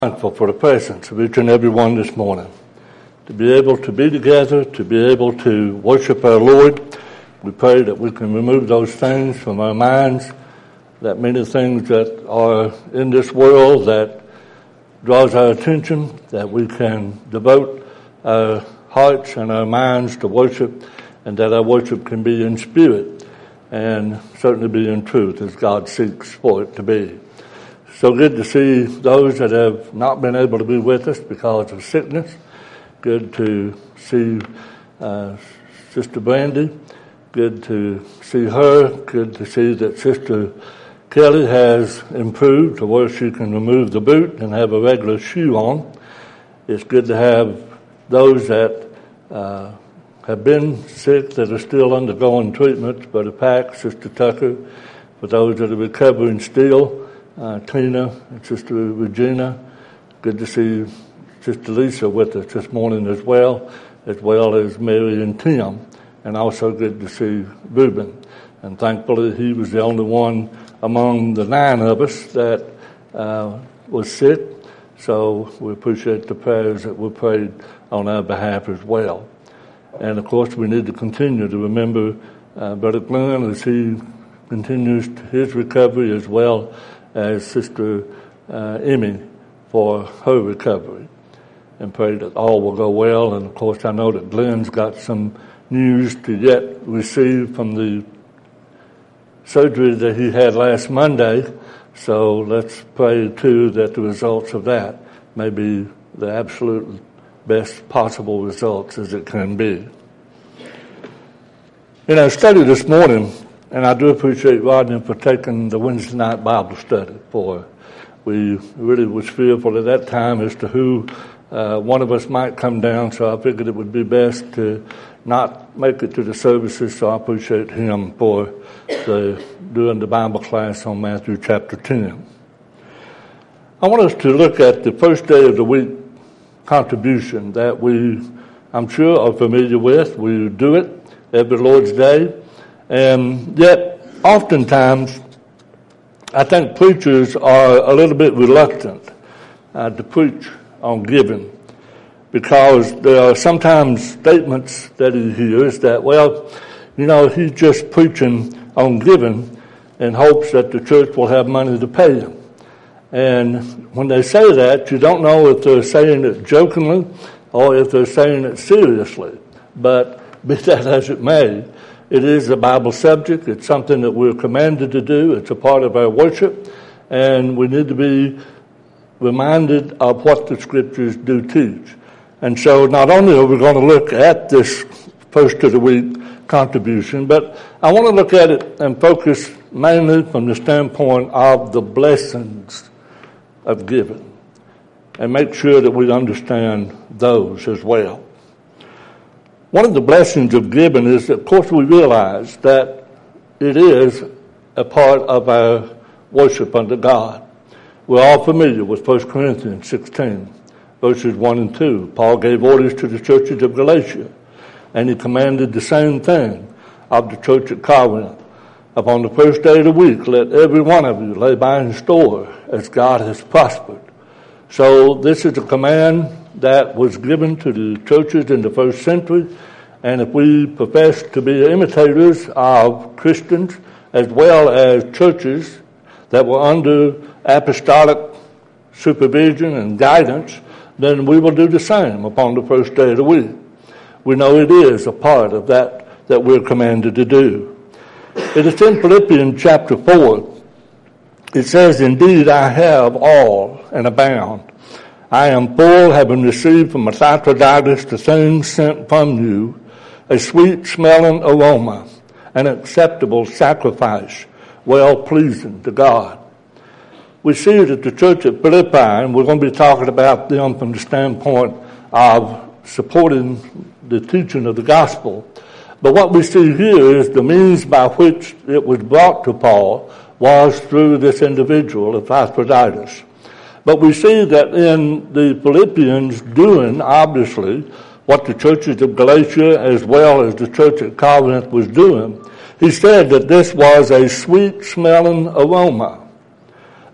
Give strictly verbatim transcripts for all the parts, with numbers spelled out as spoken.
Thankful for the presence of each and every one this morning. To be able to be together, to be able to worship our Lord. We pray that we can remove those things from our minds, that many things that are in this world that draws our attention, that we can devote our hearts and our minds to worship, and that our worship can be in spirit and certainly be in truth as God seeks for it to be. So good to see those that have not been able to be with us because of sickness. Good to see uh, Sister Brandy. Good to see her. Good to see that Sister Kelly has improved to where she can remove the boot and have a regular shoe on. It's good to have those that uh, have been sick that are still undergoing treatment. Brother Pack, Sister Tucker, for those that are recovering still. Uh, Tina and Sister Regina. Good to see Sister Lisa with us this morning as well, as well as Mary and Tim. And also good to see Reuben. And thankfully he was the only one among the nine of us that uh, was sick. So we appreciate the prayers that were prayed on our behalf as well. And of course we need to continue to remember uh, Brother Glenn as he continues his recovery, as well as Sister uh, Emmy for her recovery, and pray that all will go well. And of course I know that Glenn's got some news to yet receive from the surgery that he had last Monday, so let's pray too that the results of that may be the absolute best possible results as it can be. In our study this morning, and I do appreciate Rodney for taking the Wednesday night Bible study for. We really was fearful at that time as to who uh, one of us might come down, so I figured it would be best to not make it to the services, so I appreciate him for the, doing the Bible class on Matthew chapter ten. I want us to look at the first day of the week contribution that we, I'm sure, are familiar with. We do it every Lord's Day. And yet, oftentimes, I think preachers are a little bit reluctant uh, to preach on giving, because there are sometimes statements that he hears that, well, you know, he's just preaching on giving in hopes that the church will have money to pay him. And when they say that, you don't know if they're saying it jokingly or if they're saying it seriously. But be that as it may, it is a Bible subject. It's something that we're commanded to do. It's a part of our worship. And we need to be reminded of what the Scriptures do teach. And so not only are we going to look at this first of the week contribution, but I want to look at it and focus mainly from the standpoint of the blessings of giving, and make sure that we understand those as well. One of the blessings of giving is that, of course, we realize that it is a part of our worship unto God. We're all familiar with First Corinthians sixteen, verses one and two. Paul gave orders to the churches of Galatia, and he commanded the same thing of the church at Corinth. Upon the first day of the week, let every one of you lay by in store as God has prospered. So this is a command that was given to the churches in the first century, and if we profess to be imitators of Christians as well as churches that were under apostolic supervision and guidance, then we will do the same upon the first day of the week. We know it is a part of that that we're commanded to do. It is in Philippians chapter four. It says, "Indeed I have all and abound. I am full, having received from Epaphroditus the things sent from you, a sweet-smelling aroma, an acceptable sacrifice, well-pleasing to God." We see that the church at Philippi, and we're going to be talking about them from the standpoint of supporting the teaching of the gospel. But what we see here is the means by which it was brought to Paul was through this individual, Epaphroditus. But we see that in the Philippians doing, obviously, what the churches of Galatia as well as the church at Corinth was doing, he said that this was a sweet-smelling aroma.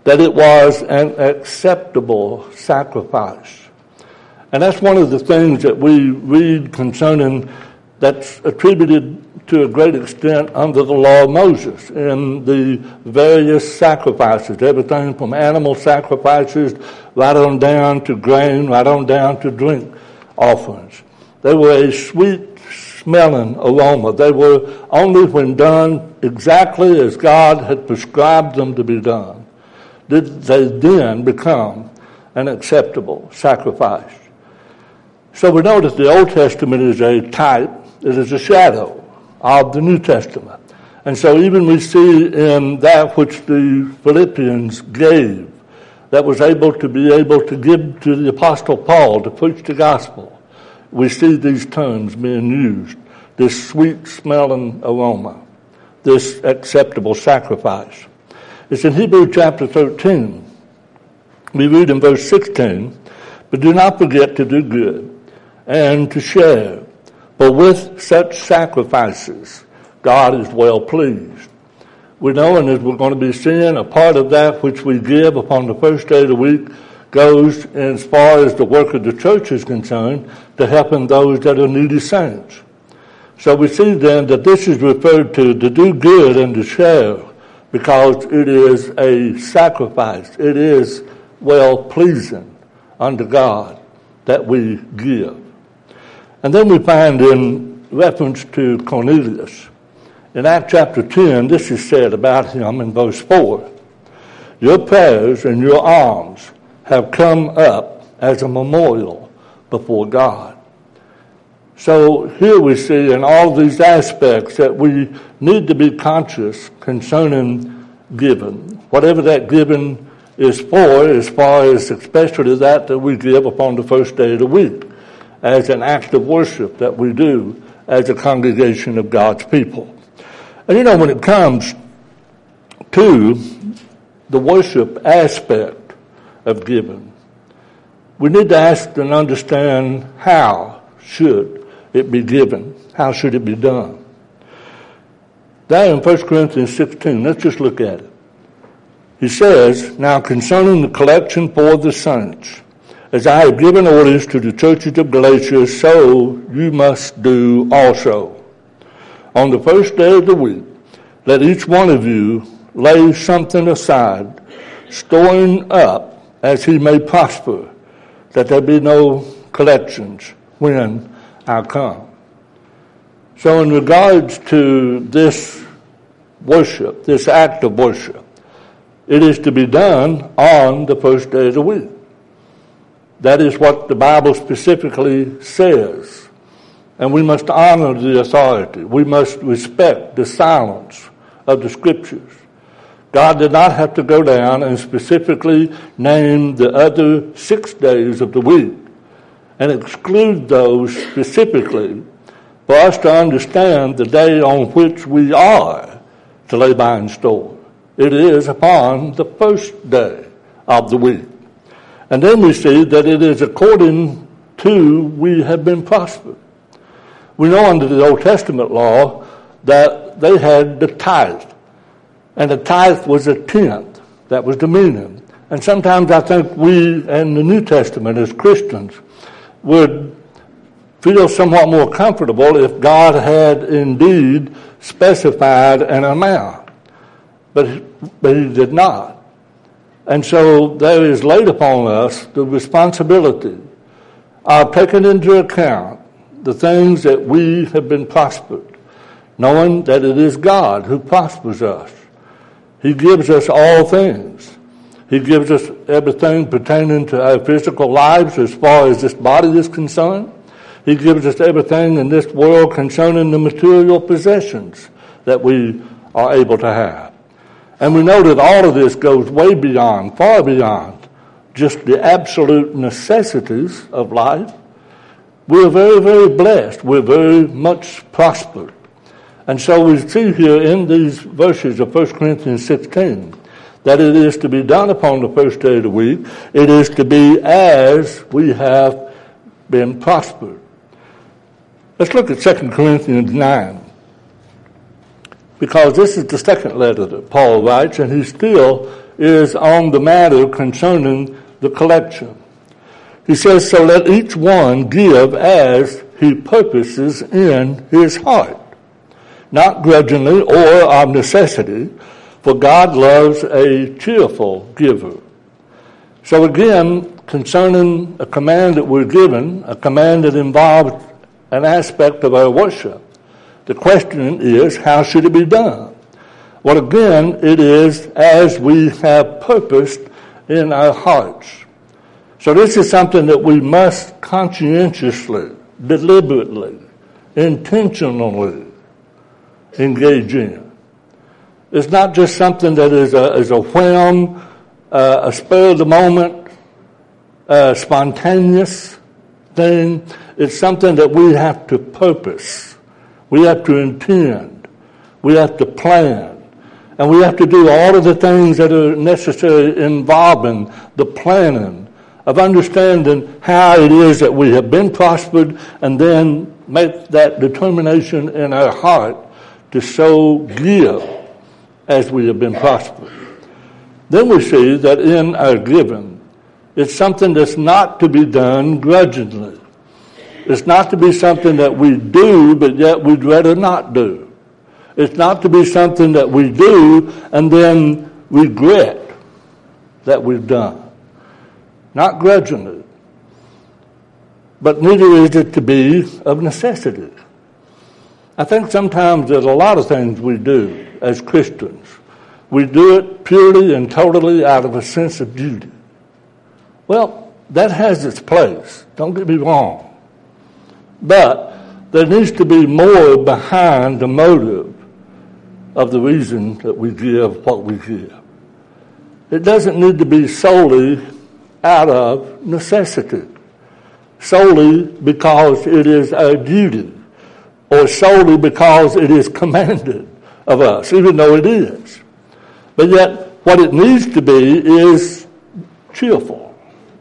that it was an acceptable sacrifice. And that's one of the things that we read concerning that's attributed to a great extent under the law of Moses in the various sacrifices, everything from animal sacrifices right on down to grain, right on down to drink offerings. They were a sweet-smelling aroma. They were only when done exactly as God had prescribed them to be done did they then become an acceptable sacrifice. So we know that the Old Testament is a type, it is a shadow of the New Testament. And so even we see in that which the Philippians gave, that was able to be able to give to the Apostle Paul to preach the gospel, we see these terms being used, this sweet-smelling aroma, this acceptable sacrifice. It's in Hebrews chapter thirteen. We read in verse sixteen, "But do not forget to do good and to share, for with such sacrifices God is well pleased." We know, and as we're going to be seeing, a part of that which we give upon the first day of the week goes as far as the work of the church is concerned to helping those that are needy saints. So we see then that this is referred to to do good and to share because it is a sacrifice. It is well pleasing unto God that we give. And then we find in reference to Cornelius, in Acts chapter ten, this is said about him in verse four. "Your prayers and your alms have come up as a memorial before God." So here we see in all these aspects that we need to be conscious concerning giving. Whatever that giving is for, as far as especially that that we give upon the first day of the week, as an act of worship that we do as a congregation of God's people. And you know, when it comes to the worship aspect of giving, we need to ask and understand how should it be given? How should it be done? There in First Corinthians sixteen, let's just look at it. He says, "Now concerning the collection for the saints, as I have given orders to the churches of Galatia, so you must do also. On the first day of the week, let each one of you lay something aside, storing up as he may prosper, that there be no collections when I come." So in regards to this worship, this act of worship, it is to be done on the first day of the week. That is what the Bible specifically says. And we must honor the authority. We must respect the silence of the Scriptures. God did not have to go down and specifically name the other six days of the week and exclude those specifically for us to understand the day on which we are to lay by and store. It is upon the first day of the week. And then we see that it is according to we have been prospered. We know under the Old Testament law that they had the tithe. And the tithe was a tenth. That was the meaning. And sometimes I think we in the New Testament as Christians would feel somewhat more comfortable if God had indeed specified an amount. But, but he did not. And so there is laid upon us the responsibility of taking into account the things that we have been prospered, knowing that it is God who prospers us. He gives us all things. He gives us everything pertaining to our physical lives as far as this body is concerned. He gives us everything in this world concerning the material possessions that we are able to have. And we know that all of this goes way beyond, far beyond, just the absolute necessities of life. We're very, very blessed. We're very much prospered. And so we see here in these verses of First Corinthians sixteen that it is to be done upon the first day of the week. It is to be as we have been prospered. Let's look at Second Corinthians nine. Because this is the second letter that Paul writes, and he's still is on the matter concerning the collection. He says, so let each one give as he purposes in his heart, not grudgingly or of necessity, for God loves a cheerful giver. So again, concerning a command that we're given, a command that involves an aspect of our worship, the question is, how should it be done? Well, again, it is as we have purposed in our hearts. So this is something that we must conscientiously, deliberately, intentionally engage in. It's not just something that is a, is a whim, uh, a spur of the moment, uh, spontaneous thing. It's something that we have to purpose. We have to intend. We have to plan. And we have to do all of the things that are necessary involving the planning of understanding how it is that we have been prospered, and then make that determination in our heart to so give as we have been prospered. Then we see that in our giving, it's something that's not to be done grudgingly. It's not to be something that we do, but yet we'd rather not do. It's not to be something that we do and then regret that we've done. Not grudgingly. But neither is it to be of necessity. I think sometimes there's a lot of things we do as Christians. We do it purely and totally out of a sense of duty. Well, that has its place. Don't get me wrong. But there needs to be more behind the motive of the reason that we give what we give. It doesn't need to be solely out of necessity, solely because it is our duty, or solely because it is commanded of us, even though it is. But yet, what it needs to be is cheerful,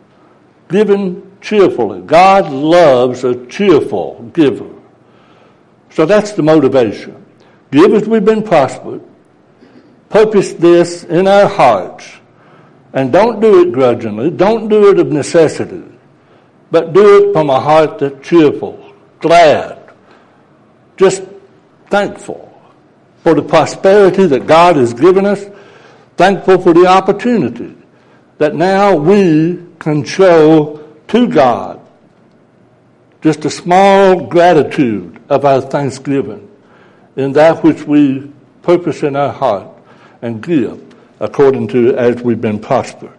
given cheerfully. God loves a cheerful giver. So that's the motivation. Give as we've been prospered. Purpose this in our hearts. And don't do it grudgingly. Don't do it of necessity. But do it from a heart that's cheerful, glad, just thankful for the prosperity that God has given us, thankful for the opportunity that now we can show to God just a small gratitude of our thanksgiving in that which we purpose in our heart and give according to as we've been prospered.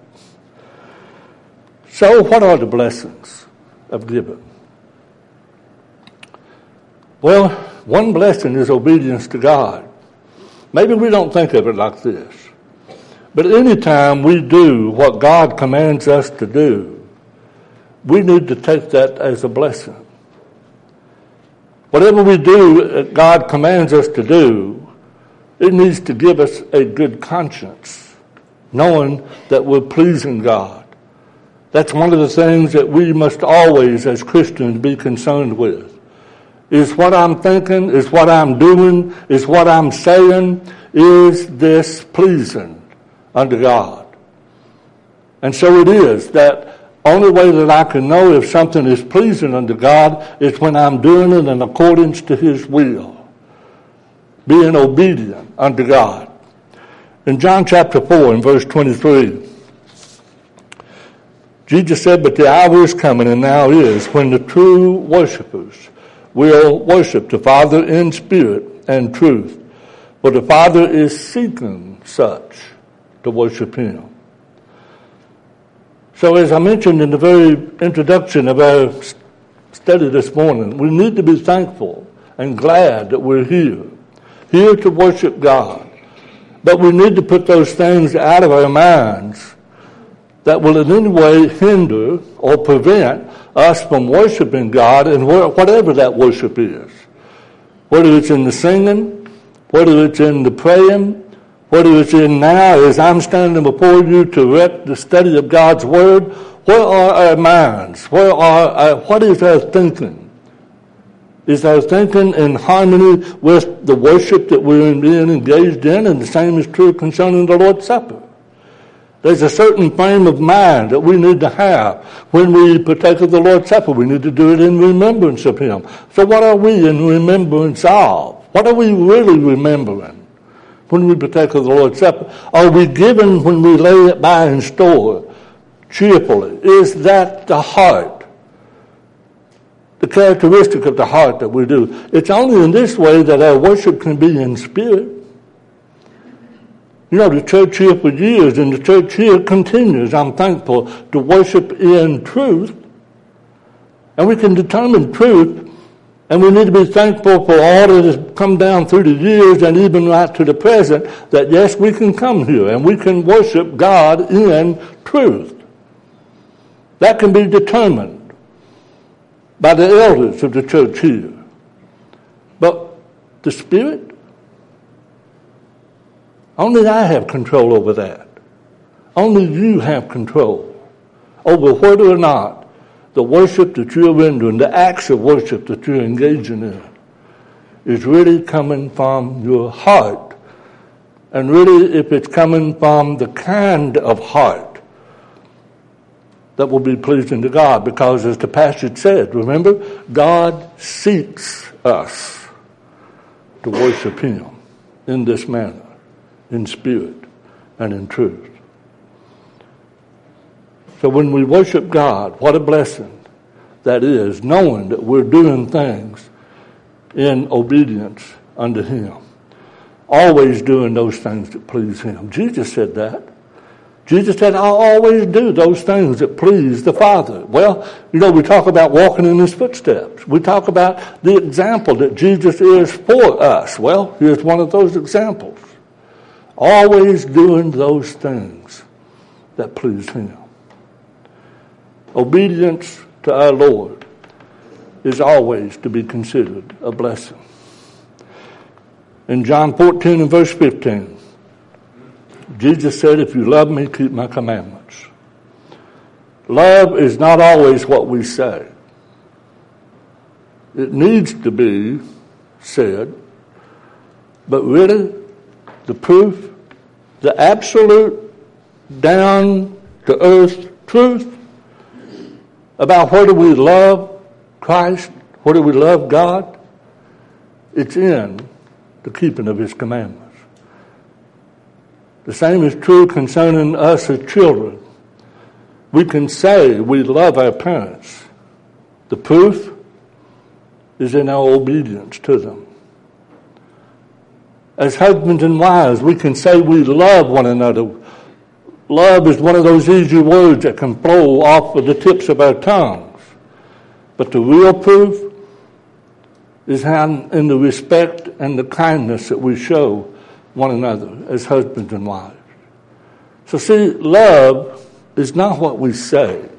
So what are the blessings of giving? Well, one blessing is obedience to God. Maybe we don't think of it like this. But anytime we do what God commands us to do, we need to take that as a blessing. Whatever we do that God commands us to do, it needs to give us a good conscience, knowing that we're pleasing God. That's one of the things that we must always, as Christians, be concerned with. Is what I'm thinking, is what I'm doing, is what I'm saying, is this pleasing unto God? And so it is that only way that I can know if something is pleasing unto God is when I'm doing it in accordance to His will, being obedient unto God. In John chapter four, in verse twenty-three, Jesus said, but the hour is coming, and now is, when the true worshipers will worship the Father in spirit and truth. For the Father is seeking such to worship Him. So as I mentioned in the very introduction of our study this morning, we need to be thankful and glad that we're here, here to worship God. But we need to put those things out of our minds that will in any way hinder or prevent us from worshiping God in whatever that worship is. Whether it's in the singing, whether it's in the praying, whether it's in now as I'm standing before you to direct the study of God's Word, where are our minds? Where are our, what is our thinking? Is our thinking in harmony with the worship that we're being engaged in? And the same is true concerning the Lord's Supper. There's a certain frame of mind that we need to have. When we partake of the Lord's Supper, we need to do it in remembrance of Him. So what are we in remembrance of? What are we really remembering when we partake of the Lord's Supper? Are we giving when we lay it by and store cheerfully? Is that the heart? The characteristic of the heart that we do. It's only in this way that our worship can be in spirit. You know, the church here for years, and the church here continues, I'm thankful, to worship in truth. And we can determine truth, and we need to be thankful for all that has come down through the years and even right to the present, that yes, we can come here and we can worship God in truth. That can be determined by the elders of the church here. But the Spirit, only I have control over that. Only you have control over whether or not the worship that you're rendering, the acts of worship that you're engaging in, is really coming from your heart. And really, if it's coming from the kind of heart that will be pleasing to God. Because as the passage said, remember, God seeks us to worship Him in this manner, in spirit and in truth. So when we worship God, what a blessing that is, knowing that we're doing things in obedience unto Him. Always doing those things that please Him. Jesus said that. Jesus said, I'll always do those things that please the Father. Well, you know, we talk about walking in His footsteps. We talk about the example that Jesus is for us. Well, here's one of those examples. Always doing those things that please Him. Obedience to our Lord is always to be considered a blessing. In John fourteen and verse fifteen, Jesus said, if you love me, keep my commandments. Love is not always what we say. It needs to be said, but really, the proof, the absolute, down-to-earth truth about whether we love Christ, whether we love God, it's in the keeping of His commandments. The same is true concerning us as children. We can say we love our parents. The proof is in our obedience to them. As husbands and wives, we can say we love one another. Love is one of those easy words that can flow off of the tips of our tongues. But the real proof is in the respect and the kindness that we show one another as husbands and wives. So see, love is not what we say.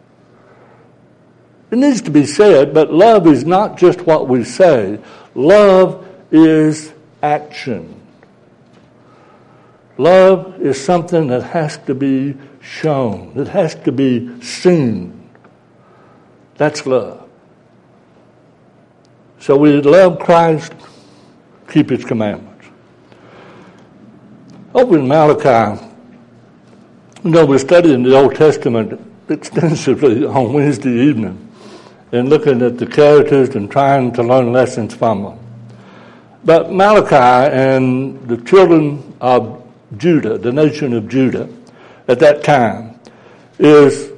It needs to be said, but love is not just what we say. Love is action. Love is something that has to be shown. It has to be seen. That's love. So we love Christ, keep His commandments. Over in Malachi, you know, we're studying the Old Testament extensively on Wednesday evening and looking at the characters and trying to learn lessons from them. But Malachi and the children of Judah, the nation of Judah, at that time, is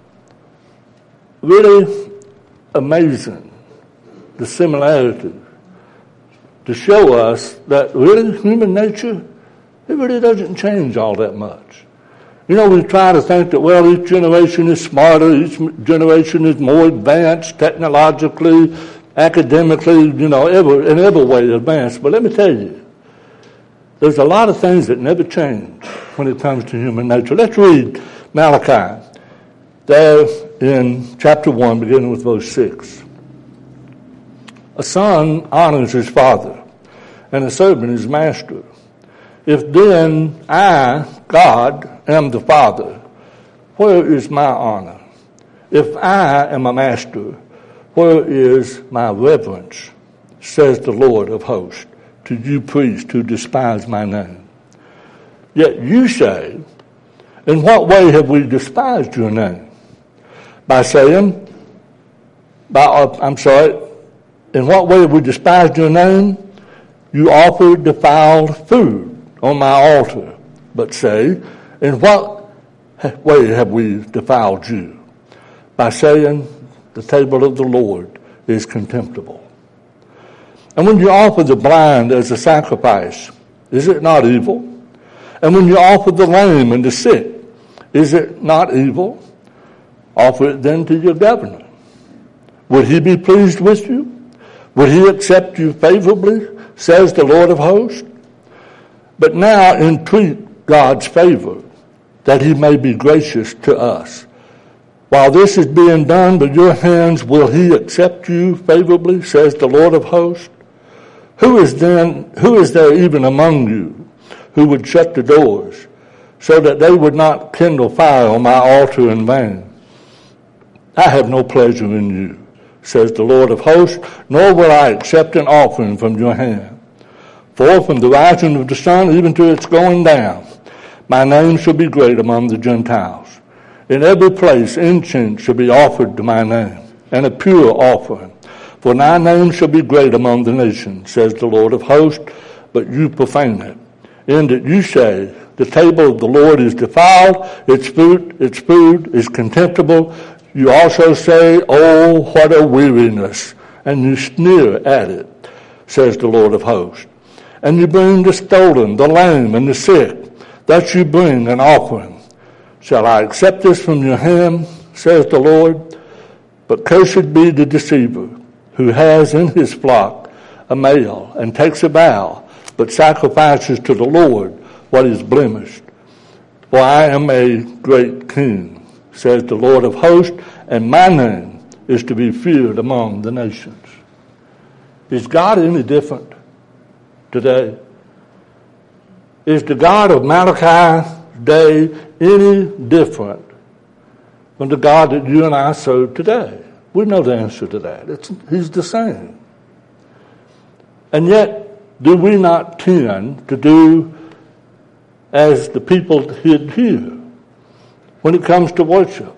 really amazing, the similarity, to show us that really human nature, it really doesn't change all that much. You know, we try to think that, well, each generation is smarter, each generation is more advanced technologically, academically, you know, ever, in every way advanced. But let me tell you, there's a lot of things that never change when it comes to human nature. Let's read Malachi, there in chapter one, beginning with verse six. A son honors his father, and a servant his master. If then I, God, am the Father, where is my honor? If I am a master, where is my reverence? Says the Lord of hosts, to you priests who despise my name. Yet you say, In what way have we despised your name? By saying, by, uh, I'm sorry, in what way have we despised your name? You offered defiled food on my altar. But say, in what way have we defiled you? By saying, the table of the Lord is contemptible. And when you offer the blind as a sacrifice, is it not evil? And when you offer the lame and the sick, is it not evil? Offer it then to your governor. Would he be pleased with you? Would he accept you favorably, says the Lord of hosts? But now entreat God's favor, that he may be gracious to us. While this is being done by your hands, will he accept you favorably, says the Lord of hosts? Who is then, who is there even among you who would shut the doors, so that they would not kindle fire on my altar in vain? I have no pleasure in you, says the Lord of hosts, nor will I accept an offering from your hand. For from the rising of the sun even to its going down, my name shall be great among the Gentiles. In every place incense shall be offered to my name, and a pure offering. For my name shall be great among the nations, says the Lord of hosts, but you profane it. In that you say, the table of the Lord is defiled, its food, its food is contemptible. You also say, oh, what a weariness, and you sneer at it, says the Lord of hosts. And you bring the stolen, the lame, and the sick, that you bring an offering. Shall I accept this from your hand, says the Lord? But cursed be the deceiver, who has in his flock a male, and takes a vow, but sacrifices to the Lord what is blemished. For I am a great king, says the Lord of hosts, and my name is to be feared among the nations. Is God any different today? Is the God of Malachi's day any different from the God that you and I serve today? We know the answer to that. It's, he's the same. And yet, do we not tend to do as the people did here when it comes to worship?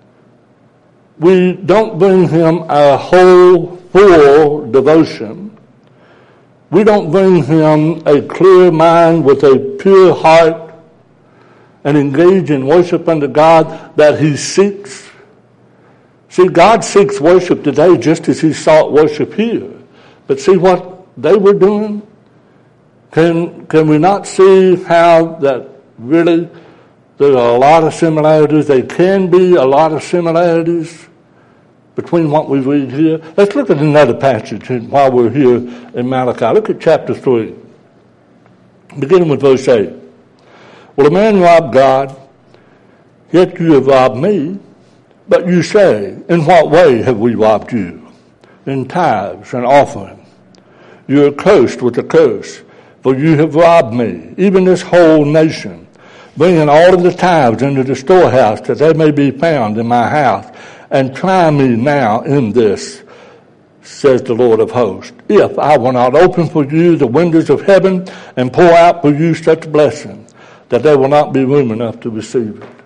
We don't bring him a whole, full devotion. We don't bring him a clear mind with a pure heart and engage in worship unto God that he seeks. See, God seeks worship today just as he sought worship here. But see what they were doing? Can, can we not see how that really there are a lot of similarities? There can be a lot of similarities between what we read here. Let's look at another passage while we're here in Malachi. Look at chapter three, beginning with verse eight. Will a man rob God? Yet you have robbed me. But you say, in what way have we robbed you? In tithes and offering. You are cursed with a curse, for you have robbed me, even this whole nation, bringing all of the tithes into the storehouse, that they may be found in my house. And try me now in this, says the Lord of hosts, if I will not open for you the windows of heaven and pour out for you such blessing, that there will not be room enough to receive it.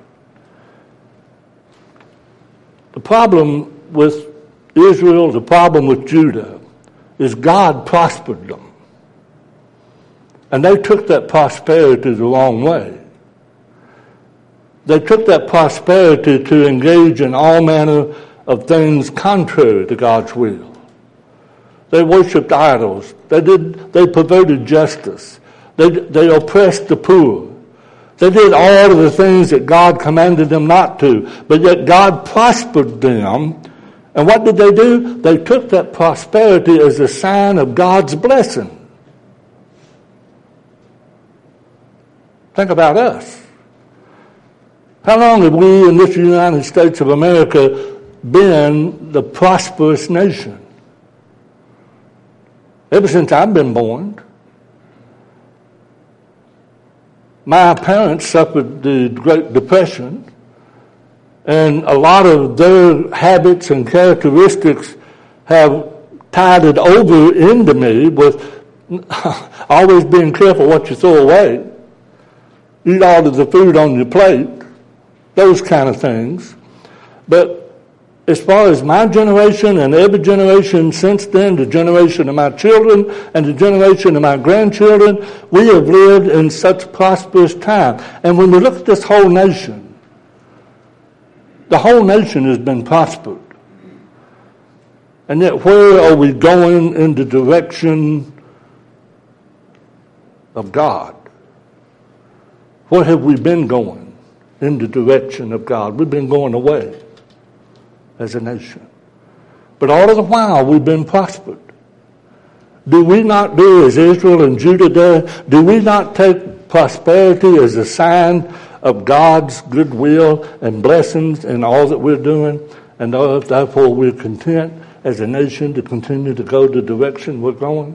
The problem with Israel, the problem with Judah, is God prospered them. And they took that prosperity the wrong way. They took that prosperity to engage in all manner of things contrary to God's will. They worshipped idols. They did. They perverted justice. They, they oppressed the poor. They did all of the things that God commanded them not to, but yet God prospered them. And what did they do? They took that prosperity as a sign of God's blessing. Think about us. How long have we in this United States of America been the prosperous nation? Ever since I've been born. My parents suffered the Great Depression, and a lot of their habits and characteristics have tided over into me with always being careful what you throw away. Eat all of the food on your plate. those kind of things. But as far as my generation and every generation since then, the generation of my children and the generation of my grandchildren, we have lived in such prosperous time. And when we look at this whole nation, the whole nation has been prospered. And yet where are we going in the direction of God? Where have we been going in the direction of God? We've been going away as a nation. But all of the while we've been prospered. Do we not do as Israel and Judah did? Do we not take prosperity as a sign of God's goodwill and blessings in all that we're doing? And therefore we're content as a nation to continue to go the direction we're going?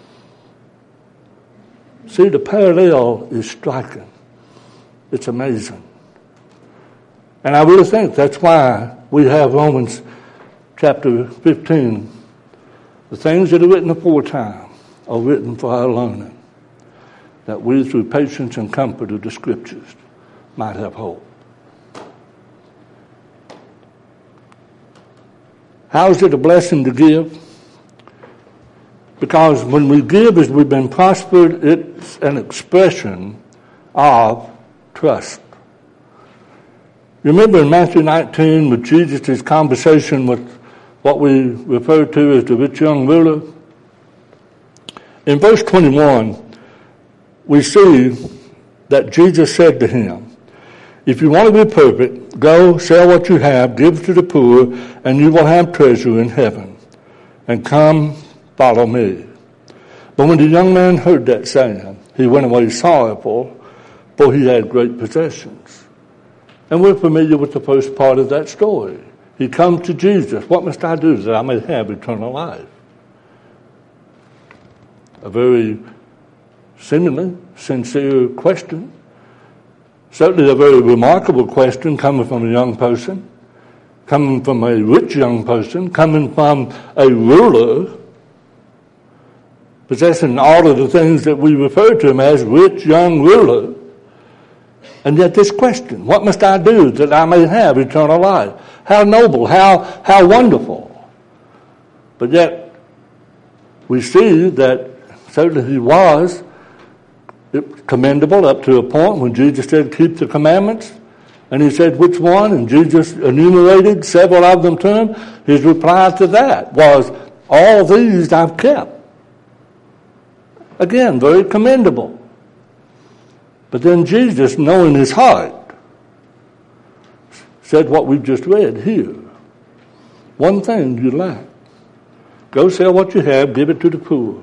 See, the parallel is striking. It's amazing. And I really think that's why we have Romans chapter fifteen. The things that are written aforetime are written for our learning, that we through patience and comfort of the Scriptures might have hope. How is it a blessing to give? Because when we give as we've been prospered, it's an expression of trust. You remember in Matthew nineteen with Jesus' conversation with what we refer to as the rich young ruler? In verse twenty-one, we see that Jesus said to him, if you want to be perfect, go sell what you have, give to the poor, and you will have treasure in heaven. And come, follow me. But when the young man heard that saying, he went away sorrowful, for he had great possessions. And we're familiar with the first part of that story. He comes to Jesus. What must I do that I may have eternal life? A very seemingly sincere question. Certainly a very remarkable question coming from a young person, coming from a rich young person, coming from a ruler, possessing all of the things that we refer to him as rich young ruler. And yet this question, what must I do that I may have eternal life? How noble, how, how wonderful. But yet we see that certainly he was commendable up to a point when Jesus said, keep the commandments. And he said, which one? And Jesus enumerated several of them to him. His reply to that was, all these I've kept. Again, very commendable. But then Jesus, knowing his heart, said what we've just read here. One thing you lack. Go sell what you have, give it to the poor,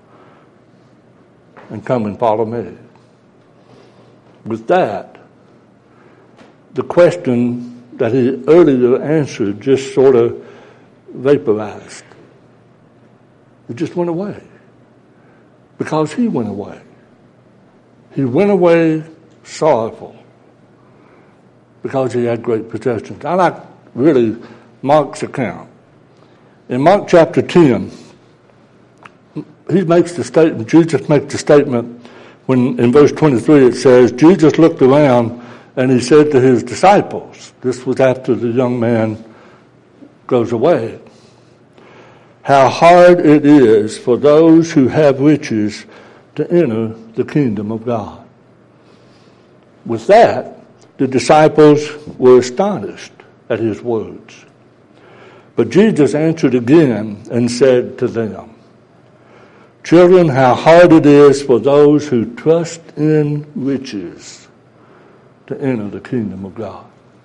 and come and follow me. With that, the question that he earlier answered just sort of vaporized. It just went away. Because he went away. He went away sorrowful because he had great possessions. I like really Mark's account. In Mark chapter ten, he makes the statement, Jesus makes the statement when in verse twenty-three it says, Jesus looked around and he said to his disciples, this was after the young man goes away, how hard it is for those who have riches to enter the kingdom of God. With that, the disciples were astonished at his words. But Jesus answered again and said to them, children, how hard it is for those who trust in riches to enter the kingdom of God.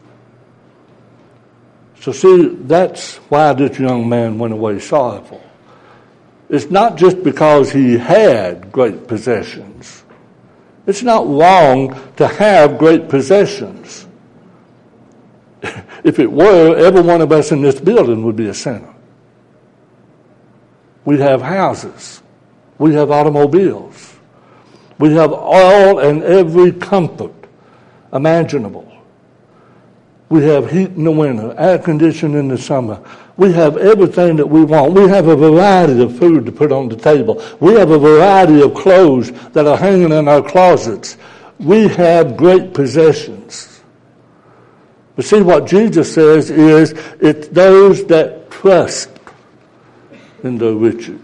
So see, that's why this young man went away sorrowful. It's not just because he had great possessions. It's not wrong to have great possessions. If it were, every one of us in this building would be a sinner. We have houses. We have automobiles. We have all and every comfort imaginable. We have heat in the winter, air conditioning in the summer. We have everything that we want. We have a variety of food to put on the table. We have a variety of clothes that are hanging in our closets. We have great possessions. But see, what Jesus says is, it's those that trust in the riches.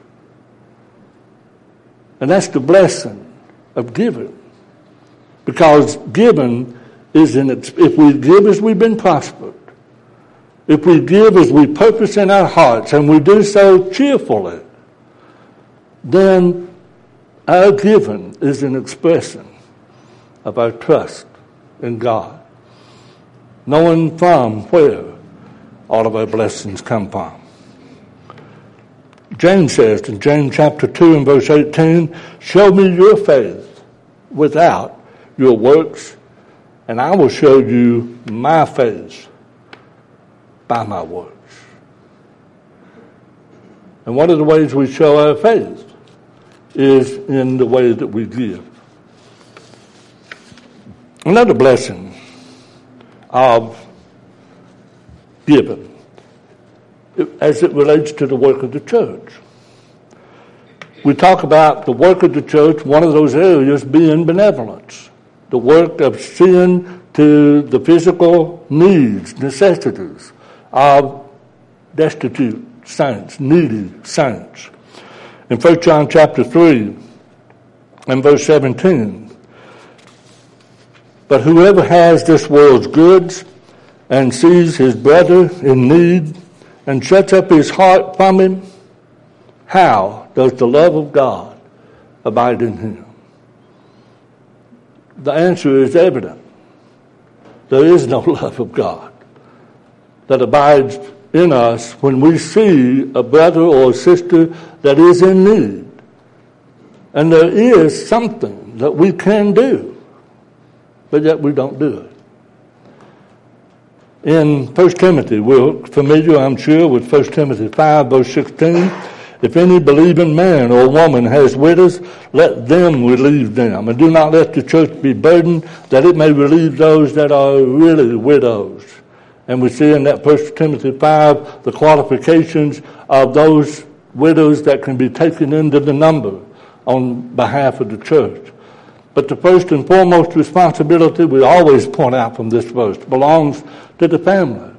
And that's the blessing of giving. Because giving is in it. If we give as we've been prospered, if we give as we purpose in our hearts, and we do so cheerfully, then our giving is an expression of our trust in God, knowing from where all of our blessings come from. James says in James chapter two and verse eighteen, show me your faith without your works, and I will show you my faith by my works. And one of the ways we show our faith is in the way that we give. Another blessing of giving, as it relates to the work of the church. We talk about the work of the church, one of those areas being benevolence, the work of seeing to the physical needs, necessities of destitute saints, needy saints. In First John chapter three and verse seventeen, but whoever has this world's goods and sees his brother in need and shuts up his heart from him, how does the love of God abide in him? The answer is evident. There is no love of God that abides in us when we see a brother or a sister that is in need. And there is something that we can do, but yet we don't do it. In First Timothy, we're familiar, I'm sure, with First Timothy five, verse sixteen. If any believing man or woman has widows, let them relieve them. And do not let the church be burdened, that it may relieve those that are really widows. And we see in that First Timothy five the qualifications of those widows that can be taken into the number on behalf of the church. But the first and foremost responsibility, we always point out from this verse, belongs to the family.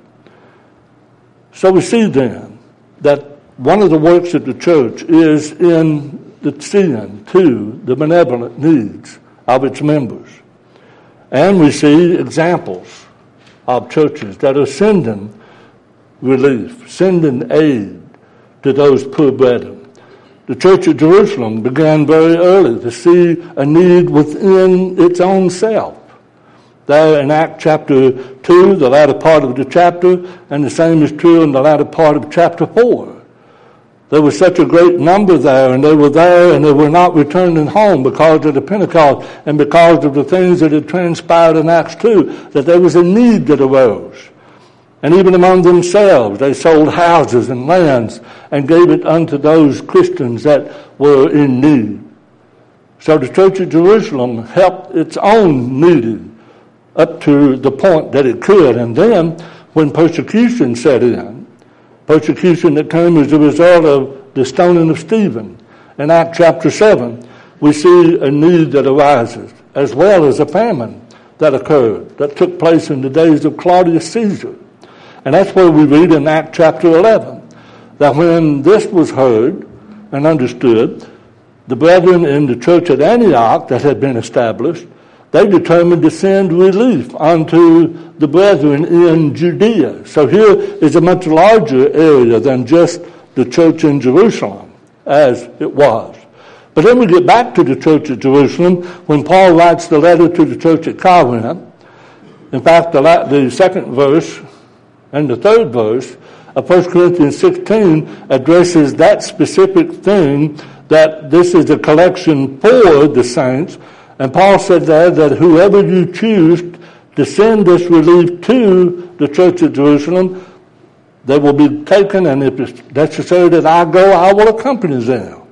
So we see then that one of the works of the church is in the seeing to the benevolent needs of its members. And we see examples of churches that are sending relief, sending aid to those poor brethren. The Church of Jerusalem began very early to see a need within its own self. There in Acts chapter two, the latter part of the chapter, and the same is true in the latter part of chapter four. There was such a great number there, and they were there, and they were not returning home because of the Pentecost and because of the things that had transpired in Acts two, that there was a need that arose. And even among themselves, they sold houses and lands and gave it unto those Christians that were in need. So the Church of Jerusalem helped its own needy up to the point that it could. And then when persecution set in, persecution that came as a result of the stoning of Stephen, in Acts chapter seven, we see a need that arises, as well as a famine that occurred, that took place in the days of Claudius Caesar. And that's where we read in Acts chapter eleven, that when this was heard and understood, the brethren in the church at Antioch that had been established, they determined to send relief unto the brethren in Judea. So here is a much larger area than just the church in Jerusalem, as it was. But then we get back to the church at Jerusalem when Paul writes the letter to the church at Corinth. In fact, the, the second verse and the third verse of First Corinthians sixteen addresses that specific thing, that this is a collection for the saints. And Paul said there that whoever you choose to send this relief to the church of Jerusalem, they will be taken, and if it's necessary that I go, I will accompany them.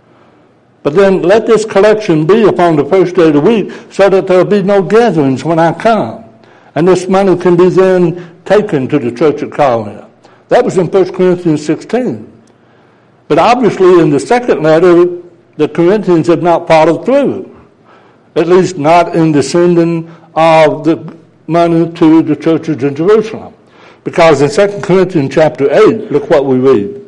But then let this collection be upon the first day of the week, so that there will be no gatherings when I come. And this money can be then taken to the church at Corinth. That was in First Corinthians sixteen. But obviously in the second letter, the Corinthians have not followed through. At least not in the sending of the money to the churches in Jerusalem. Because in Second Corinthians chapter eight, look what we read.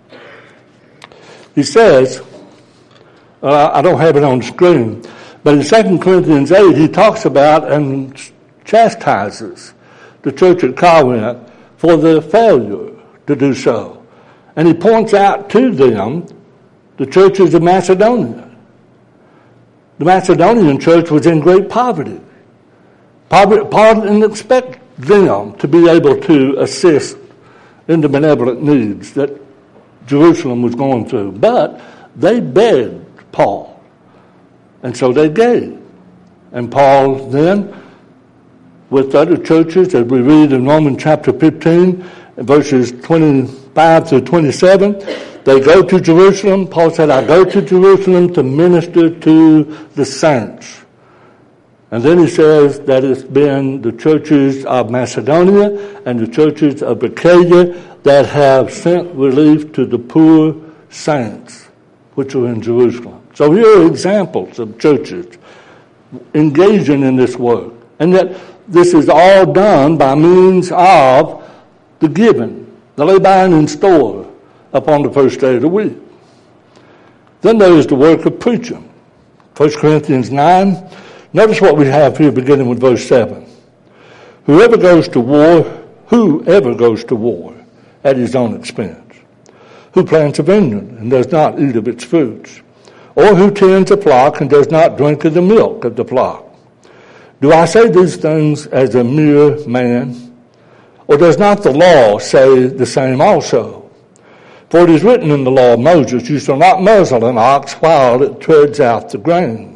He says, uh, I don't have it on the screen, but in Second Corinthians eight, he talks about and chastises the church at Corinth for their failure to do so. And he points out to them the churches of Macedonia. The Macedonian church was in great poverty. Poverty, Paul didn't expect them to be able to assist in the benevolent needs that Jerusalem was going through. But they begged Paul. And so they gave. And Paul then, with other churches, as we read in Romans chapter fifteen, verses twenty-five through twenty-seven, they go to Jerusalem. Paul said, I go to Jerusalem to minister to the saints. And then he says that it's been the churches of Macedonia and the churches of Achaia that have sent relief to the poor saints, which are in Jerusalem. So here are examples of churches engaging in this work. And yet this is all done by means of the giving, the lay buying in store upon the first day of the week. Then there is the work of preaching. First Corinthians nine. Notice what we have here beginning with verse seven. Whoever goes to war, whoever goes to war at his own expense, who plants a vineyard and does not eat of its fruits, or who tends a flock and does not drink of the milk of the flock. Do I say these things as a mere man? Or does not the law say the same also? For it is written in the law of Moses, you shall not muzzle an ox while it treads out the grain.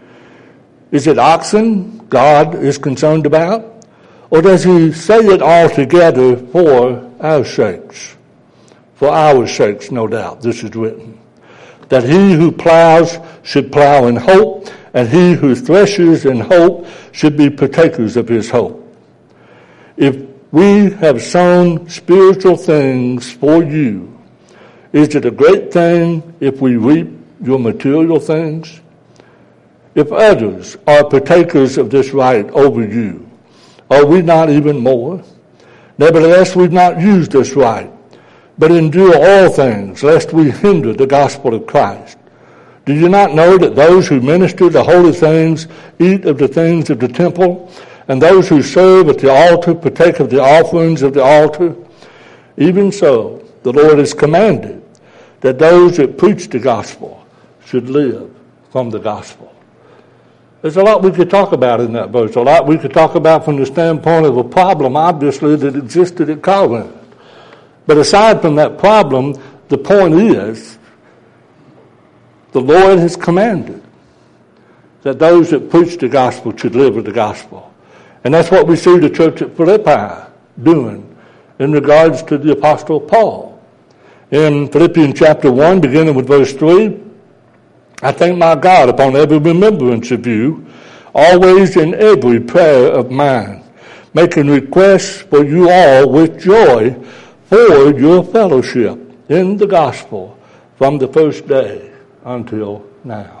Is it oxen God is concerned about? Or does he say it altogether for our sakes? For our sakes, no doubt, this is written. That he who plows should plow in hope, and he who threshes in hope should be partakers of his hope. If we have sown spiritual things for you, is it a great thing if we reap your material things? If others are partakers of this right over you, are we not even more? Nevertheless, we've not used this right, but endure all things, lest we hinder the gospel of Christ. Do you not know that those who minister the holy things eat of the things of the temple, and those who serve at the altar partake of the offerings of the altar? Even so, the Lord has commanded that those that preach the gospel should live from the gospel. There's a lot we could talk about in that verse, a lot we could talk about from the standpoint of a problem, obviously, that existed at Corinth. But aside from that problem, the point is, the Lord has commanded that those that preach the gospel should live with the gospel. And that's what we see the church at Philippi doing in regards to the Apostle Paul. In Philippians chapter one, beginning with verse three, I thank my God upon every remembrance of you, always in every prayer of mine, making requests for you all with joy for your fellowship in the gospel from the first day until now.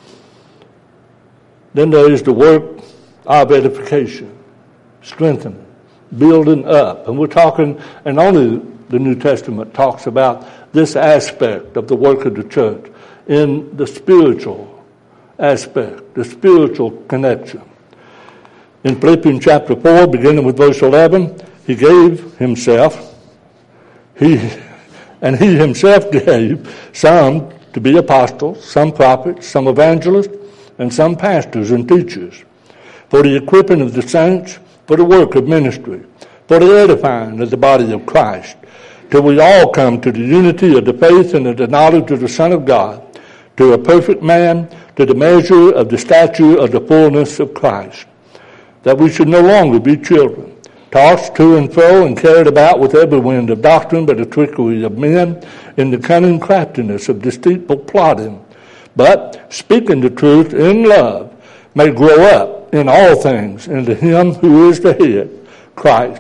Then there is the work of edification, strengthening, building up. And we're talking, and only the New Testament talks about this aspect of the work of the church in the spiritual aspect, the spiritual connection. In Philippians chapter four, beginning with verse eleven, he gave himself, he and he himself gave some to be apostles, some prophets, some evangelists, and some pastors and teachers, for the equipping of the saints, for the work of ministry, for the edifying of the body of Christ, till we all come to the unity of the faith and of the knowledge of the Son of God, to a perfect man, to the measure of the stature of the fullness of Christ, that we should no longer be children, tossed to and fro and carried about with every wind of doctrine by the trickery of men, in the cunning craftiness of deceitful plotting, but, speaking the truth in love, may grow up in all things into him who is the head, Christ,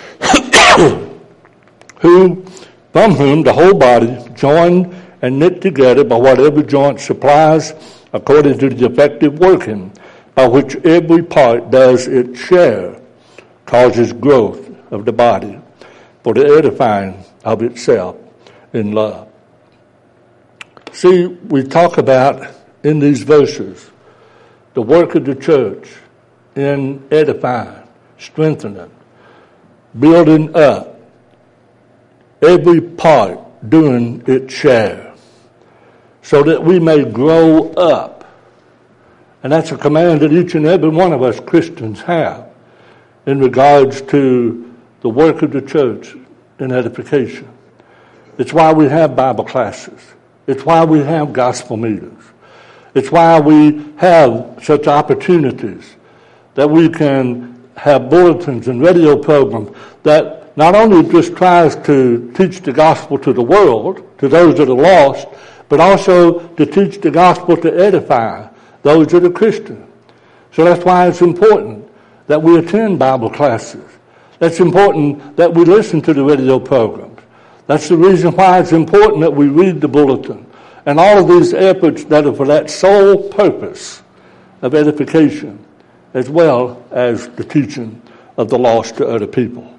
who, from whom the whole body, joined and knit together by what every joint supplies, according to the effective working by which every part does its share, causes growth of the body for the edifying of itself in love. See, we talk about in these verses the work of the church in edifying, strengthening, building up, every part doing its share, so that we may grow up. And that's a command that each and every one of us Christians have in regards to the work of the church in edification. It's why we have Bible classes. It's why we have gospel meetings. It's why we have such opportunities that we can have bulletins and radio programs that not only just tries to teach the gospel to the world, to those that are lost, but also to teach the gospel to edify those that are Christian. So that's why it's important that we attend Bible classes. That's important that we listen to the radio programs. That's the reason why it's important that we read the bulletin. And all of these efforts that are for that sole purpose of edification, as well as the teaching of the lost to other people.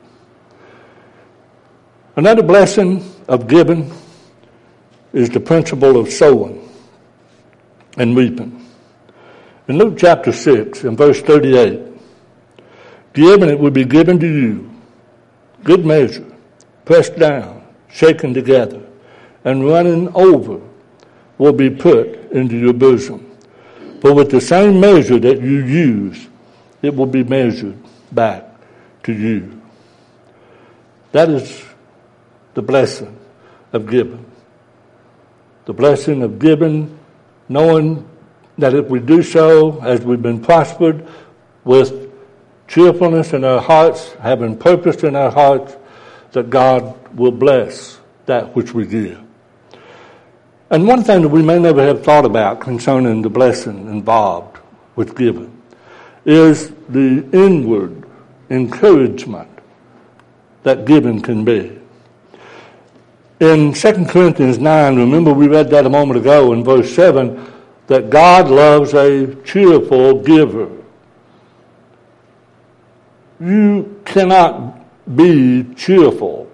Another blessing of giving is the principle of sowing and reaping. In Luke chapter six, in verse thirty-eight, give and it will be given to you, good measure, pressed down, shaken together, and running over will be put into your bosom. For with the same measure that you use, it will be measured back to you. That is the blessing of giving. The blessing of giving, knowing that if we do so, as we've been prospered with cheerfulness in our hearts, having purpose in our hearts, that God will bless that which we give. And one thing that we may never have thought about concerning the blessing involved with giving is the inward encouragement that giving can be. In Second Corinthians nine, remember we read that a moment ago in verse seven, that God loves a cheerful giver. You cannot be cheerful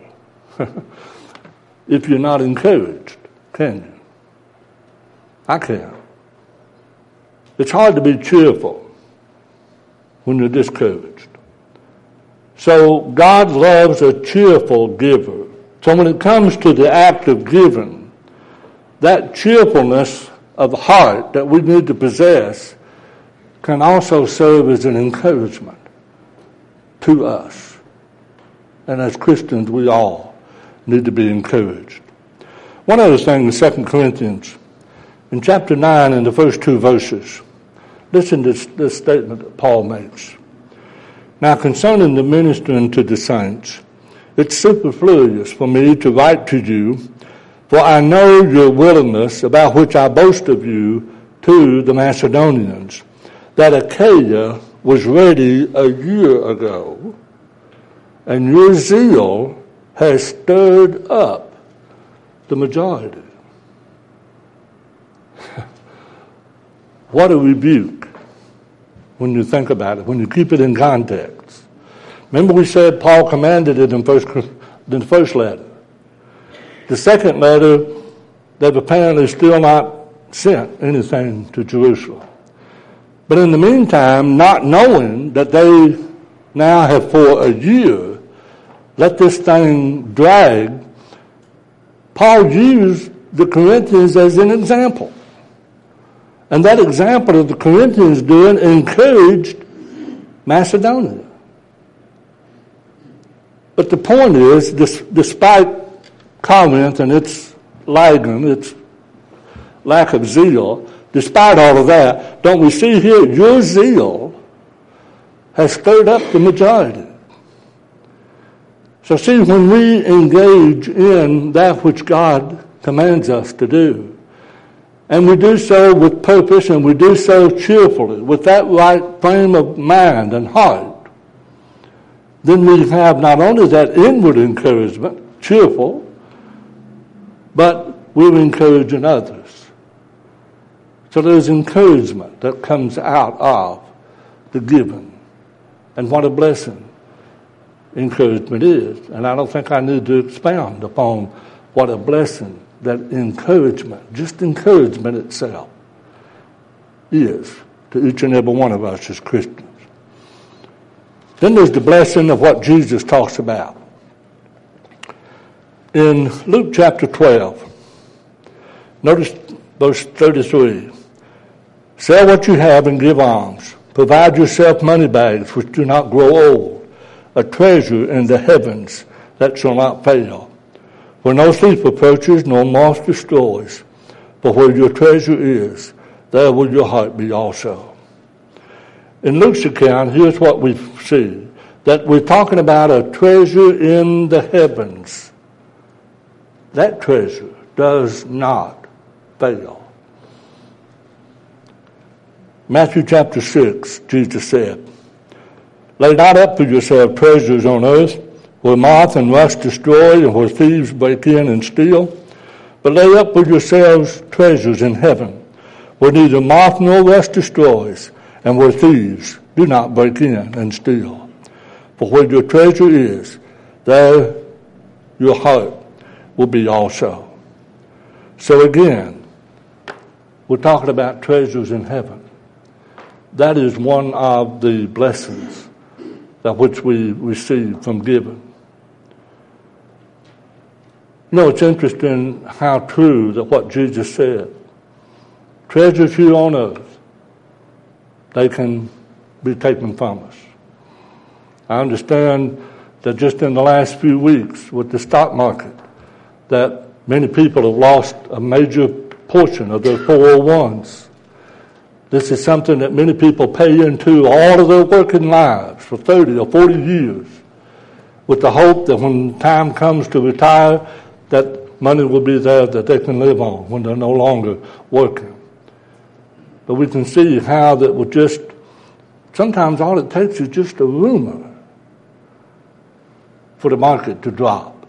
if you're not encouraged, can you? I can. It's hard to be cheerful when you're discouraged. So God loves a cheerful giver. So when it comes to the act of giving, that cheerfulness of heart that we need to possess can also serve as an encouragement to us. And as Christians, we all need to be encouraged. One other thing in Second Corinthians, in chapter nine, in the first two verses, listen to this, this statement that Paul makes. Now concerning the ministering to the saints, it's superfluous for me to write to you, for I know your willingness, about which I boast of you to the Macedonians, that Achaia was ready a year ago, and your zeal has stirred up the majority. What a rebuke when you think about it, when you keep it in context. Remember we said Paul commanded it in, first, in the first letter. The second letter, they've apparently still not sent anything to Jerusalem. But in the meantime, not knowing that they now have for a year let this thing drag, Paul used the Corinthians as an example. And that example of the Corinthians doing encouraged Macedonia. But the point is, this, despite Corinth and its lagging, its lack of zeal, despite all of that, don't we see here, your zeal has stirred up the majority. So see, when we engage in that which God commands us to do, and we do so with purpose, and we do so cheerfully, with that right frame of mind and heart, then we have not only that inward encouragement, cheerful, but we're encouraging others. So there's encouragement that comes out of the giving. And what a blessing encouragement is. And I don't think I need to expound upon what a blessing that encouragement, just encouragement itself, is to each and every one of us as Christians. Then there's the blessing of what Jesus talks about. In Luke chapter twelve, notice verse thirty-three. Sell what you have and give alms. Provide yourself money bags which do not grow old, a treasure in the heavens that shall not fail, where no thief approaches nor moth destroys. For where your treasure is, there will your heart be also. In Luke's account, here's what we see, that we're talking about a treasure in the heavens. That treasure does not fail. Matthew chapter six, Jesus said, lay not up for yourselves treasures on earth, where moth and rust destroy, and where thieves break in and steal, but lay up for yourselves treasures in heaven, where neither moth nor rust destroys, and where thieves do not break in and steal. For where your treasure is, there your heart will be also. So again, we're talking about treasures in heaven. That is one of the blessings that which we receive from giving. You know, it's interesting how true that what Jesus said. Treasures here on earth, they can be taken from us. I understand that just in the last few weeks with the stock market, that many people have lost a major portion of their four oh ones. This is something that many people pay into all of their working lives for thirty or forty years with the hope that when time comes to retire, that money will be there that they can live on when they're no longer working. But we can see how that would just, sometimes all it takes is just a rumor for the market to drop.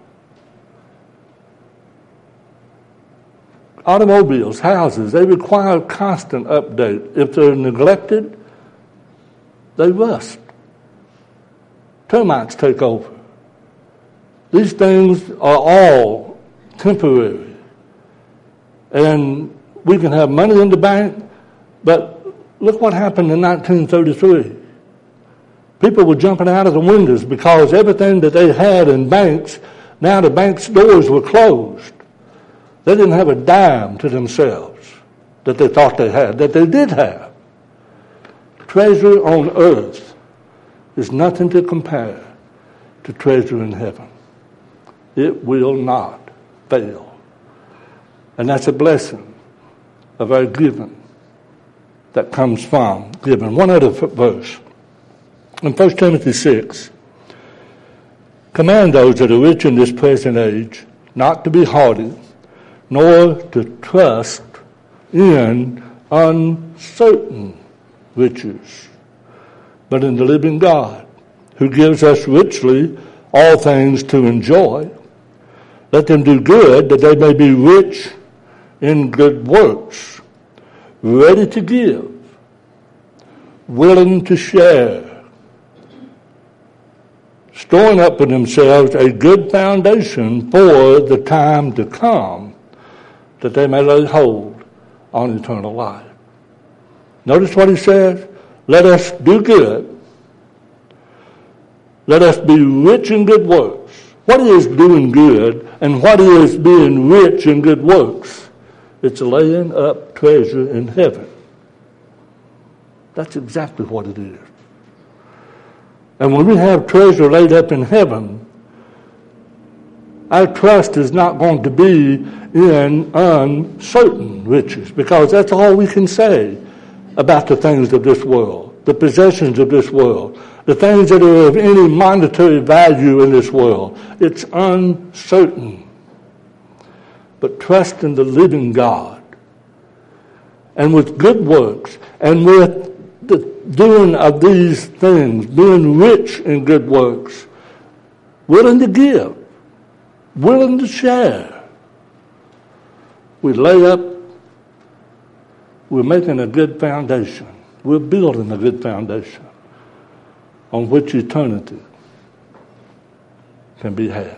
Automobiles, houses, they require constant update. If they're neglected, they rust. Termites take over. These things are all temporary. And we can have money in the bank, but look what happened in nineteen thirty-three. People were jumping out of the windows because everything that they had in banks, now the bank's doors were closed. They didn't have a dime to themselves that they thought they had, that they did have. Treasure on earth is nothing to compare to treasure in heaven. It will not fail. And that's a blessing of our giving that comes from giving. One other verse. In First Timothy six, command those that are rich in this present age not to be haughty, nor to trust in uncertain riches, but in the living God, who gives us richly all things to enjoy. Let them do good, that they may be rich in good works, ready to give, willing to share, storing up for themselves a good foundation for the time to come, that they may lay hold on eternal life. Notice what he says. Let us do good. Let us be rich in good works. What is doing good and what is being rich in good works? It's laying up treasure in heaven. That's exactly what it is. And when we have treasure laid up in heaven, our trust is not going to be in uncertain riches, because that's all we can say about the things of this world, the possessions of this world, the things that are of any monetary value in this world. It's uncertain. But trust in the living God, and with good works, and with the doing of these things, being rich in good works, willing to give, willing to share, we lay up, we're making a good foundation. We're building a good foundation on which eternity can be had.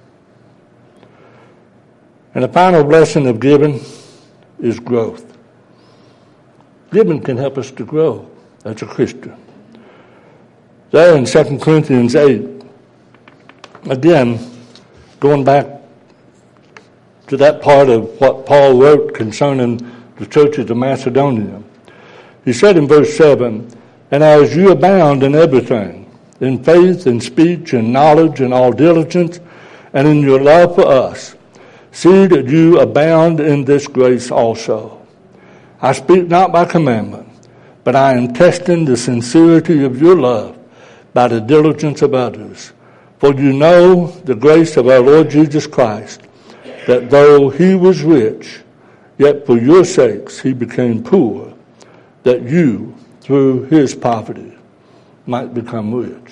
And the final blessing of giving is growth. Giving can help us to grow as a Christian. There in Second Corinthians eight, again, going back to that part of what Paul wrote concerning the churches of Macedonia, he said in verse seven, "And as you abound in everything, in faith, in speech, in knowledge, in all diligence, and in your love for us, see that you abound in this grace also. I speak not by commandment, but I am testing the sincerity of your love by the diligence of others. For you know the grace of our Lord Jesus Christ, that though he was rich, yet for your sakes he became poor, that you, through his poverty, might become rich."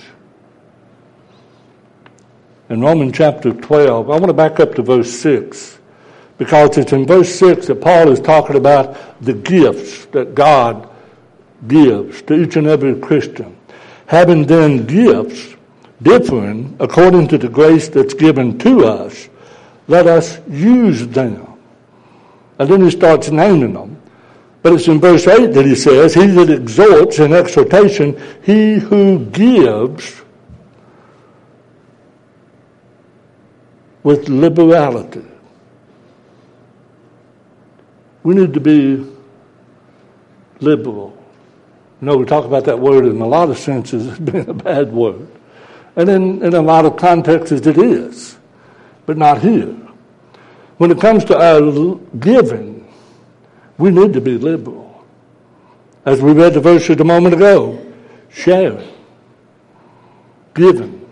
In Romans chapter twelve, I want to back up to verse six, because it's in verse six that Paul is talking about the gifts that God gives to each and every Christian. Having then gifts differing according to the grace that's given to us, let us use them. And then he starts naming them. But it's in verse eight that he says, "He that exhorts in exhortation, he who gives with liberality." We need to be liberal. You know, we talk about that word in a lot of senses as being a bad word. And in, in a lot of contexts it is, but not here. When it comes to our giving, we need to be liberal. As we read the verse a moment ago, sharing, giving.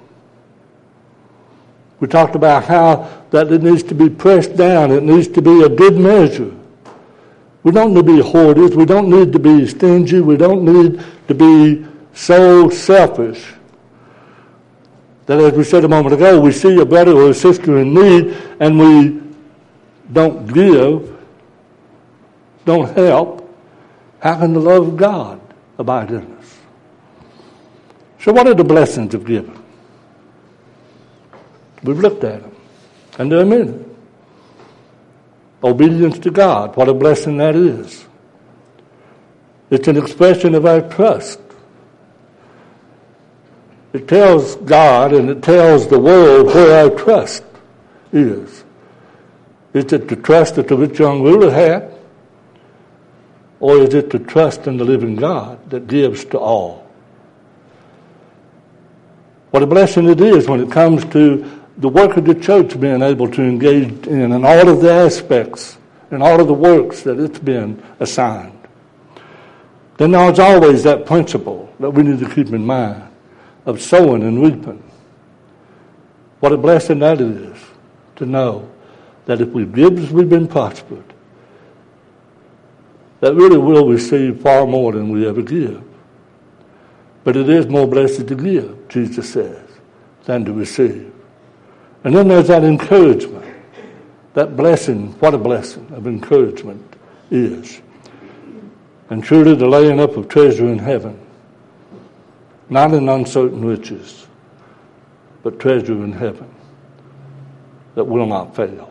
We talked about how that it needs to be pressed down. It needs to be a good measure. We don't need to be hoarders. We don't need to be stingy. We don't need to be so selfish that, as we said a moment ago, we see a brother or a sister in need and we don't give, don't help. How can the love of God abide in us? So what are the blessings of giving? We've looked at them, and there are many. Obedience to God, what a blessing that is. It's an expression of our trust. It tells God and it tells the world where our trust is. Is it the trust that the rich young ruler had? Or is it the trust in the living God that gives to all? What a blessing it is when it comes to the work of the church being able to engage in and all of the aspects and all of the works that it's been assigned. Then there's always that principle that we need to keep in mind of sowing and reaping. What a blessing that is to know that if we give as we've been prospered, that really will receive far more than we ever give. But it is more blessed to give, Jesus says, than to receive. And then there's that encouragement, that blessing, what a blessing of encouragement is. And truly the laying up of treasure in heaven, not in uncertain riches, but treasure in heaven that will not fail.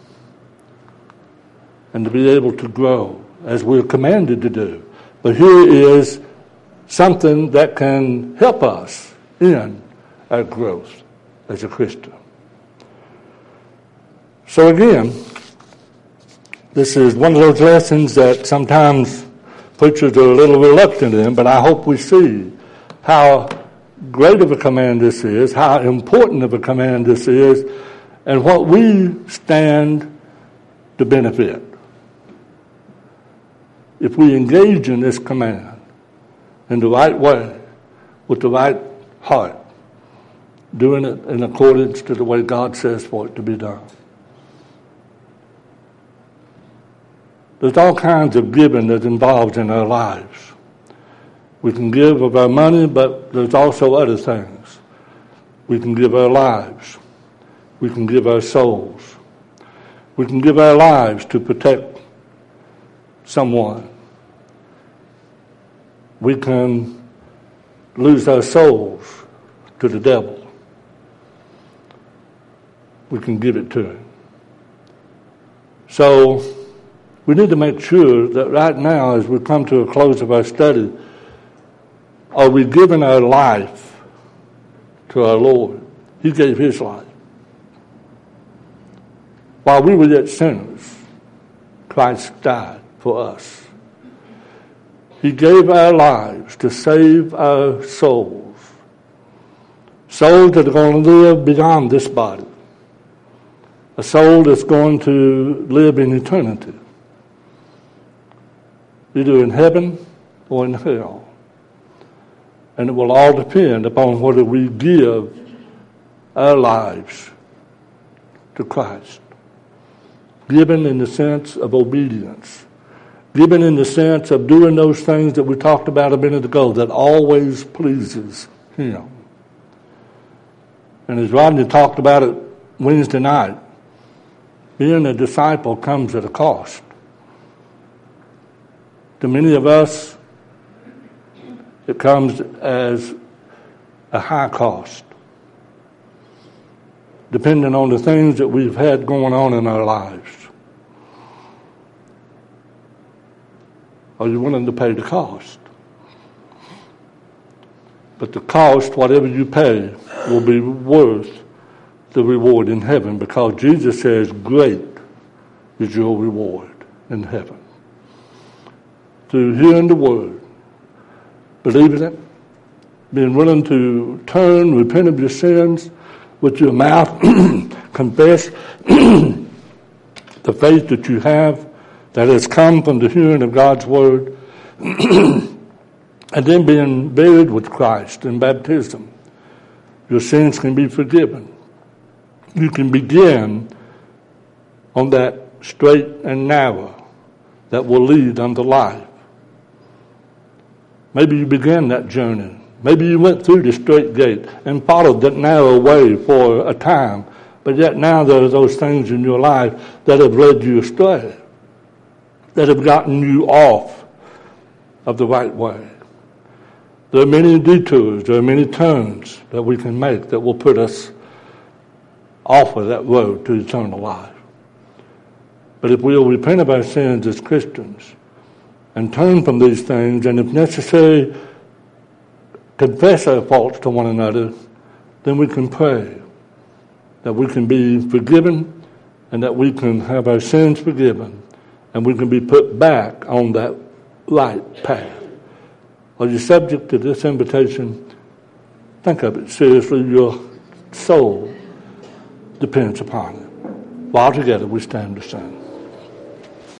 And to be able to grow as we're commanded to do. But here is something that can help us in our growth as a Christian. So again, this is one of those lessons that sometimes preachers are a little reluctant in, but I hope we see how great of a command this is, how important of a command this is, and what we stand to benefit. If we engage in this command in the right way, with the right heart, doing it in accordance to the way God says for it to be done. There's all kinds of giving that's involved in our lives. We can give of our money, but there's also other things. We can give our lives. We can give our souls. We can give our lives to protect someone. We can lose our souls to the devil. we can give it to him. So we need to make sure that right now, as we come to a close of our study, are we giving our life to our Lord? He gave his life. While we were yet sinners, Christ died for us. He gave our lives to save our souls. Souls that are going to live beyond this body. A soul that's going to live in eternity. Either in heaven or in hell. And it will all depend upon whether we give our lives to Christ. Given in the sense of obedience. Given in the sense of doing those things that we talked about a minute ago that always pleases him. And as Rodney talked about it Wednesday night, being a disciple comes at a cost. To many of us, it comes as a high cost, depending on the things that we've had going on in our lives. Are you willing to pay the cost? But the cost, whatever you pay, will be worth the reward in heaven, because Jesus says, great is your reward in heaven. Through hearing the word, believing it, being willing to turn, repent of your sins with your mouth, confess the faith that you have that has come from the hearing of God's word, and then being buried with Christ in baptism. Your sins can be forgiven. You can begin on that straight and narrow that will lead unto life. Maybe you began that journey. Maybe you went through the straight gate and followed that narrow way for a time, but yet now there are those things in your life that have led you astray, that have gotten you off of the right way. There are many detours, there are many turns that we can make that will put us off of that road to eternal life. But if we will repent of our sins as Christians and turn from these things, and if necessary, confess our faults to one another, then we can pray that we can be forgiven and that we can have our sins forgiven and we can be put back on that right path. Are you subject to this invitation? Think of it seriously. Your soul depends upon it. While together we stand to sing.